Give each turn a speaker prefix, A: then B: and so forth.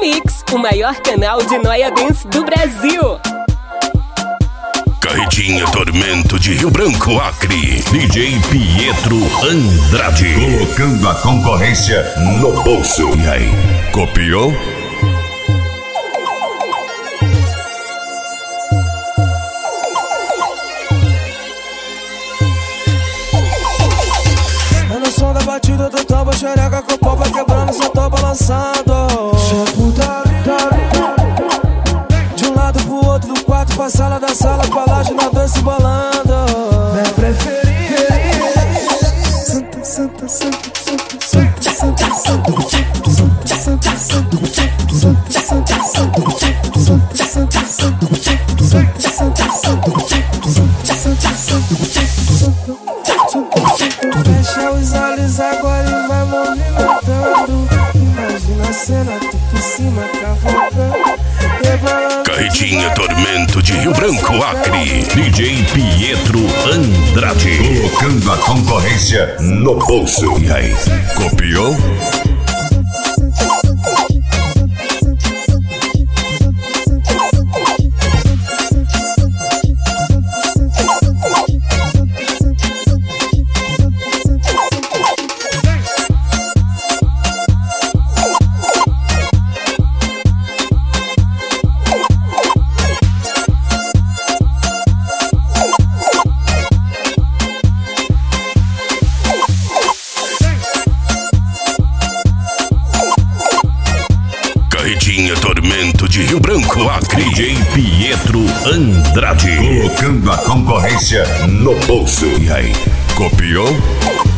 A: Mix, o maior canal de Noia Dance do Brasil.
B: Carretinha Tormento de Rio Branco, Acre. DJ Pietro Andrade.
C: Colocando a concorrência no bolso.
B: E aí, copiou?
D: É no som da batida do toba, xereca com o pau vai quebrando, só tô balançando. De um lado pro outro do quarto, pra sala da sala, pra laje na dança bolando. Minha preferida. Santa, santa, santa, santa, santa, santa, santa, santa, fecha os olhos agora e vai movimentando. Imagina a cena, tu por cima, cavocando.
B: Carretinha Tormento de Rio Branco, Acre. DJ Pietro Andrade.
C: Colocando a concorrência no bolso.
B: E aí, copiou? Carretinha Tormento de Rio Branco, Acre. DJ Pietro Andrade.
C: Colocando a concorrência no bolso.
B: E aí, copiou?